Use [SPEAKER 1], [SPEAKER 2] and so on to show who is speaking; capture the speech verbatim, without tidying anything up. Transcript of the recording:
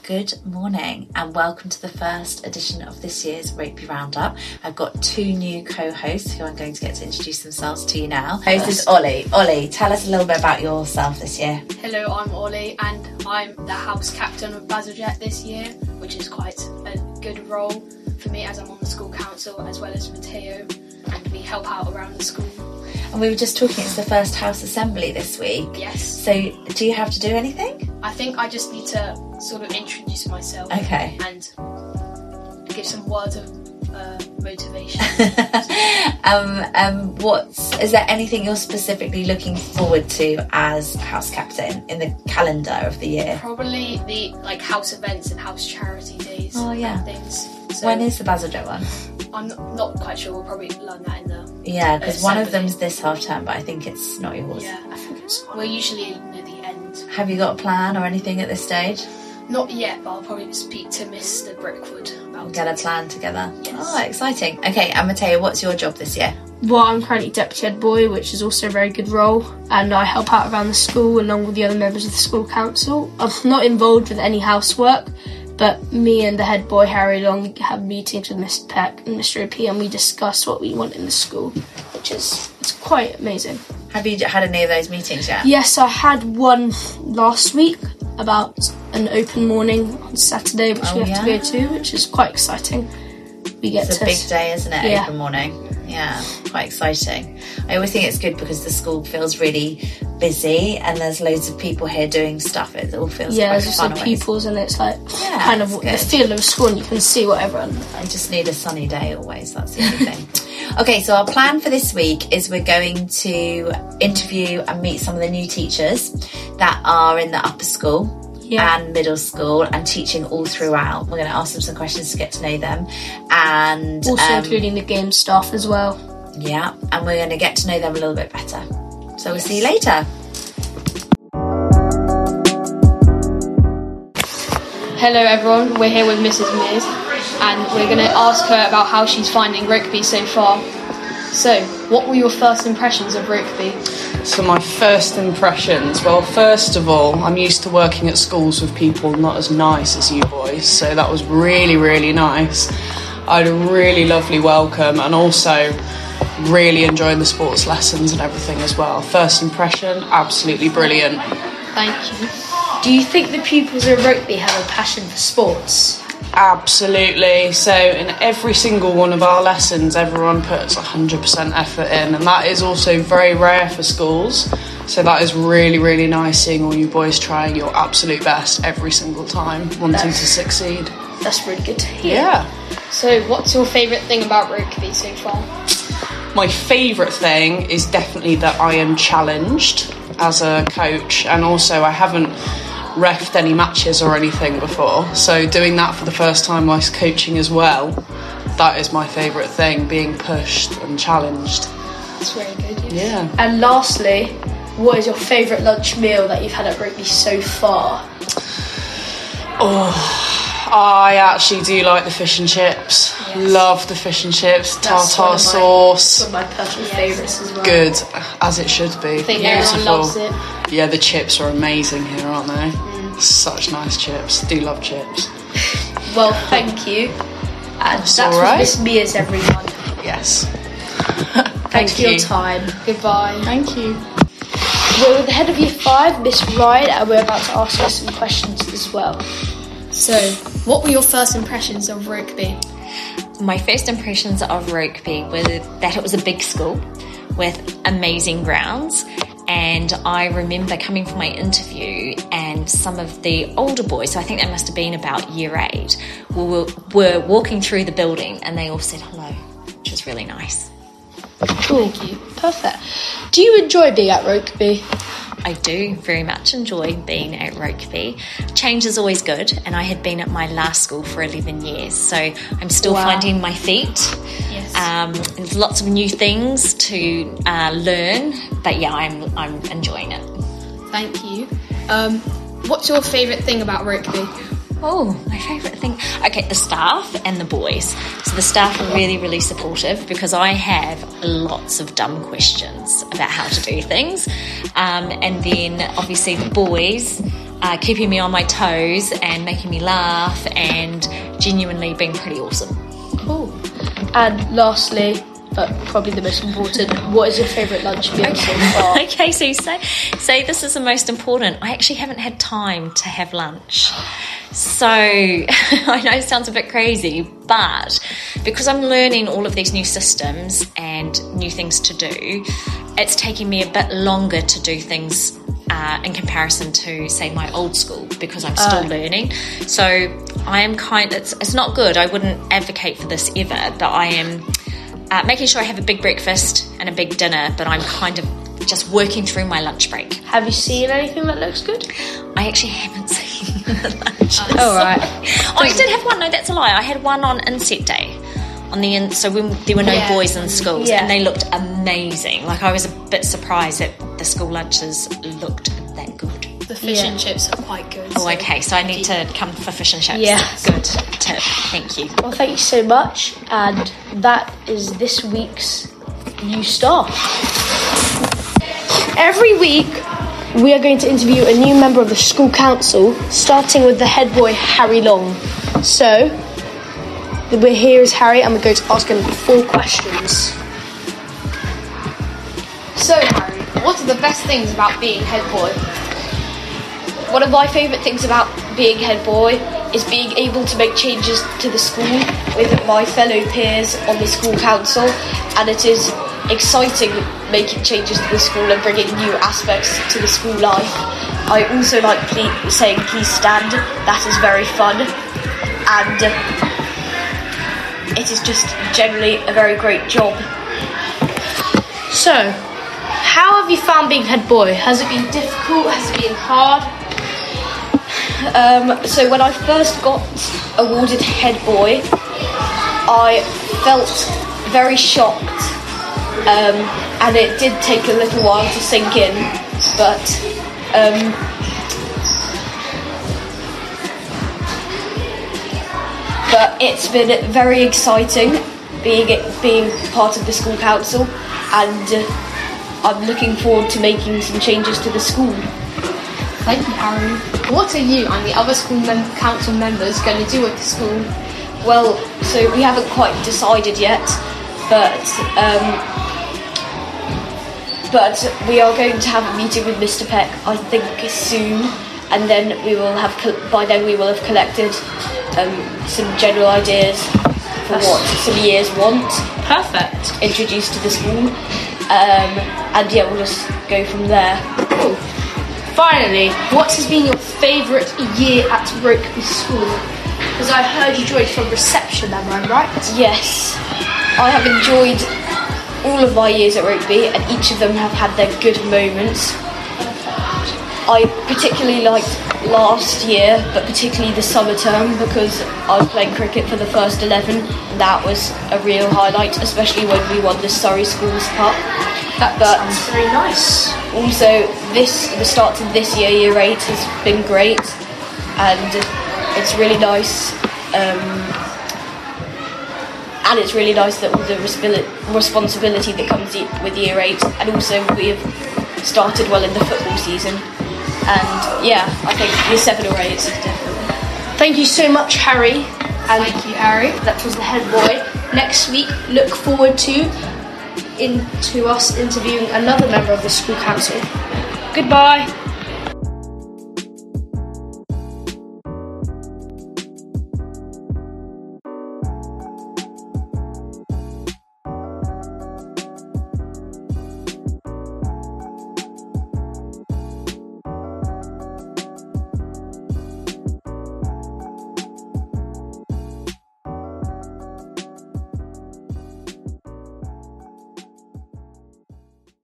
[SPEAKER 1] Good morning and welcome to the first edition of this year's Rugby Roundup. I've got two new co-hosts who I'm going to get to introduce themselves to you now. Host is Ollie. Ollie, tell us a little bit about yourself this year.
[SPEAKER 2] Hello, I'm Ollie and I'm the house captain of Bazalgette this year, which is quite a good role for me as I'm on the school council as well as Matteo, and we help out around the school.
[SPEAKER 1] And we were just talking, it's the first house assembly this week.
[SPEAKER 2] Yes.
[SPEAKER 1] So do you have to do anything?
[SPEAKER 2] I think I just need to sort of introduce myself.
[SPEAKER 1] Okay.
[SPEAKER 2] And give some words of uh, motivation.
[SPEAKER 1] um, um, what's, is there anything you're specifically looking forward to as house captain in the calendar of the year?
[SPEAKER 2] Probably the like house events and house charity days.
[SPEAKER 1] Oh yeah.
[SPEAKER 2] And things. So
[SPEAKER 1] when is the Bazalgette one?
[SPEAKER 2] I'm not, not quite sure. We'll probably learn that in the
[SPEAKER 1] yeah, because
[SPEAKER 2] uh,
[SPEAKER 1] one of them's this half term, but I think it's not yours.
[SPEAKER 2] Yeah, I think it's. We're usually near the end.
[SPEAKER 1] Have you got a plan or anything at this stage?
[SPEAKER 2] Not yet, but I'll probably speak to Mister Brickwood about
[SPEAKER 1] Get
[SPEAKER 2] it.
[SPEAKER 1] a plan together.
[SPEAKER 2] Yes.
[SPEAKER 1] Oh, exciting. Okay, and Matteo, what's your job this year?
[SPEAKER 3] Well, I'm currently deputy head boy, which is also a very good role, and I help out around the school along with the other members of the school council. I'm not involved with any housework, but me and the head boy Harry along have meetings with Mister Peck and Mister O P, and we discuss what we want in the school, which is it's quite amazing.
[SPEAKER 1] Have you had any of those meetings yet?
[SPEAKER 3] Yes, I had one last week about an open morning on Saturday, which
[SPEAKER 1] Oh,
[SPEAKER 3] we have
[SPEAKER 1] yeah?
[SPEAKER 3] to go to, which is quite exciting. We get
[SPEAKER 1] It's a
[SPEAKER 3] to
[SPEAKER 1] big day, isn't it?
[SPEAKER 3] Yeah.
[SPEAKER 1] Open morning. Yeah, quite exciting. I always think it's good because the school feels really busy and there's loads of people here doing stuff. It all feels
[SPEAKER 3] yeah,
[SPEAKER 1] quite
[SPEAKER 3] there's
[SPEAKER 1] fun.
[SPEAKER 3] also
[SPEAKER 1] always.
[SPEAKER 3] pupils, and it's like
[SPEAKER 1] Yeah,
[SPEAKER 3] kind of
[SPEAKER 1] it's
[SPEAKER 3] the
[SPEAKER 1] good.
[SPEAKER 3] feel of school, and you can see what everyone.
[SPEAKER 1] I just need a sunny day always, that's the only thing. Okay, so our plan for this week is we're going to interview and meet some of the new teachers that are in the upper school
[SPEAKER 3] Yeah.
[SPEAKER 1] and middle school and teaching all throughout. We're going to ask them some questions to get to know them, and
[SPEAKER 3] Also
[SPEAKER 1] um,
[SPEAKER 3] including the game staff as well.
[SPEAKER 1] yeah, and we're going to get to know them a little bit better. So we'll see you later.
[SPEAKER 2] Hello everyone, we're here with Missus Mears and we're going to ask her about how she's finding rugby so far. So, what were your first impressions of rugby?
[SPEAKER 4] So my first impressions, well, first of all, I'm used to working at schools with people not as nice as you boys, so that was really, really nice. I had a really lovely welcome and also really enjoying the sports lessons and everything as well. First impression, absolutely brilliant.
[SPEAKER 2] Thank you.
[SPEAKER 3] Do you think the pupils of rugby have a passion for sports?
[SPEAKER 4] Absolutely. So in every single one of our lessons, everyone puts one hundred percent effort in, and that is also very rare for schools. So that is really, really nice seeing all you boys trying your absolute best every single time, wanting
[SPEAKER 3] That's-
[SPEAKER 4] to succeed.
[SPEAKER 3] That's really good to hear.
[SPEAKER 4] Yeah.
[SPEAKER 2] So, what's your favourite thing about rugby so far?
[SPEAKER 4] My favourite thing is definitely that I am challenged as a coach, and also I haven't refed any matches or anything before, so doing that for the first time whilst coaching as well, that is my favourite thing, being pushed and challenged.
[SPEAKER 2] That's very good. Yes.
[SPEAKER 4] Yeah.
[SPEAKER 3] And lastly, what is your favourite lunch meal that you've had at rugby so far?
[SPEAKER 4] Oh, I actually do like the fish and chips.
[SPEAKER 3] Yes.
[SPEAKER 4] Love the fish and chips,
[SPEAKER 3] That's one
[SPEAKER 4] tartar
[SPEAKER 3] of my-
[SPEAKER 4] sauce.
[SPEAKER 3] One of my personal
[SPEAKER 2] Yes.
[SPEAKER 3] favourites as well.
[SPEAKER 4] Good, as it should be.
[SPEAKER 2] I think
[SPEAKER 4] Beautiful.
[SPEAKER 2] everyone loves it.
[SPEAKER 4] Yeah, the chips are amazing here, aren't they? Mm. Such nice chips. Do love chips.
[SPEAKER 3] Well, thank you. And
[SPEAKER 4] That's
[SPEAKER 3] that's
[SPEAKER 4] all right.
[SPEAKER 3] Miss Mears, everyone.
[SPEAKER 4] Yes.
[SPEAKER 3] Thanks
[SPEAKER 4] Thank
[SPEAKER 3] for
[SPEAKER 4] you.
[SPEAKER 3] your time.
[SPEAKER 2] Goodbye.
[SPEAKER 4] Thank you.
[SPEAKER 3] We're with the head of year five, Miss Ryan, and we're about to ask her some questions as well.
[SPEAKER 2] So, what were your first impressions of rugby?
[SPEAKER 5] My first impressions of rugby were that it was a big school with amazing grounds, and I remember coming for my interview and some of the older boys, so I think they must have been about year eight, were, were walking through the building and they all said hello, which was really nice.
[SPEAKER 3] Cool. Thank you. Perfect. Do you enjoy being at rugby?
[SPEAKER 5] I do very much enjoy being at rugby. Change is always good, and I had been at my last school for eleven years, so I'm still
[SPEAKER 3] Wow.
[SPEAKER 5] finding my feet.
[SPEAKER 2] Yes.
[SPEAKER 5] Um, there's lots of new things to uh, learn, but yeah, I'm I'm enjoying it.
[SPEAKER 2] Thank you. Um, what's your favourite thing about rugby?
[SPEAKER 5] Oh, my favourite thing. Okay, the staff and the boys. So the staff are really, really supportive because I have lots of dumb questions about how to do things. Um, and then obviously the boys uh, keeping me on my toes and making me laugh and genuinely being pretty awesome.
[SPEAKER 3] Cool. And lastly, but probably the most important, what is your favourite lunch meal
[SPEAKER 5] Okay.
[SPEAKER 3] so far?
[SPEAKER 5] Okay, so you say, say this is the most important. I actually haven't had time to have lunch. So, I know it sounds a bit crazy, but because I'm learning all of these new systems and new things to do, it's taking me a bit longer to do things uh, in comparison to, say, my old school, because I'm still
[SPEAKER 3] Uh.
[SPEAKER 5] learning. So, I am kind it's, it's not good. I wouldn't advocate for this ever, but I am uh, making sure I have a big breakfast and a big dinner, but I'm kind of just working through my lunch break.
[SPEAKER 3] Have you seen anything that looks good?
[SPEAKER 5] I actually haven't seen the lunches.
[SPEAKER 3] All right.
[SPEAKER 5] Oh, I did have one. No, that's a lie. I had one on inset day. On the in, so when there were no
[SPEAKER 3] Yeah.
[SPEAKER 5] boys in schools,
[SPEAKER 3] Yeah.
[SPEAKER 5] and they looked amazing. Like I was a bit surprised that the school lunches looked that good.
[SPEAKER 2] The fish
[SPEAKER 3] Yeah.
[SPEAKER 2] and chips are quite good.
[SPEAKER 5] Oh,
[SPEAKER 2] so-
[SPEAKER 5] okay. So I need to come for fish and chips.
[SPEAKER 3] Yeah.
[SPEAKER 5] Good tip. Thank you.
[SPEAKER 3] Well, thank you so much. And that is this week's new star. Every week, we are going to interview a new member of the school council, starting with the head boy, Harry Long. So, we're here is Harry, and we're going to ask him four questions.
[SPEAKER 6] So, Harry, what are the best things about being head boy? One of my favourite things about being head boy is being able to make changes to the school with my fellow peers on the school council, and it is exciting making changes to the school and bringing new aspects to the school life. I also like ple- saying please stand, that is very fun, and uh, it is just generally a very great job.
[SPEAKER 3] So, how have you found being head boy? Has it been difficult? Has it been hard?
[SPEAKER 6] Um, so when I first got awarded head boy, I felt very shocked, um, and it did take a little while to sink in, but um, but it's been very exciting being being part of the school council, and uh, I'm looking forward to making some changes to the school.
[SPEAKER 2] Thank you, Harry. What are you and the other school mem- council members going to do with the school?
[SPEAKER 6] Well, so we haven't quite decided yet, but um, but we are going to have a meeting with Mister Peck, I think, soon, and then we will have col- by then we will have collected um, some general ideas for what some years want
[SPEAKER 3] Perfect.
[SPEAKER 6] introduced to the school, um, and yeah, we'll just go from there.
[SPEAKER 3] Cool. Finally, what has been your favourite year at Rokeby School? Because I heard you joined from reception, am I right?
[SPEAKER 6] Yes, I have enjoyed all of my years at Rokeby, and each of them have had their good moments. I particularly liked last year, but particularly the summer term, because I was playing cricket for the first eleven, and that was a real highlight, especially when we won the Surrey Schools Cup.
[SPEAKER 3] That
[SPEAKER 6] But
[SPEAKER 3] sounds very nice.
[SPEAKER 6] also, this the start of this year, year eight, has been great, and it's really nice. Um, and it's really nice that all the responsi- responsibility that comes y- with year eight, and also we have started well in the football season. And yeah, I think year seven or eight, definitely.
[SPEAKER 3] Thank you so much, Harry. And
[SPEAKER 2] Thank you, Harry.
[SPEAKER 3] that was the head boy. Next week, look forward to into us interviewing another member of the school council. Goodbye.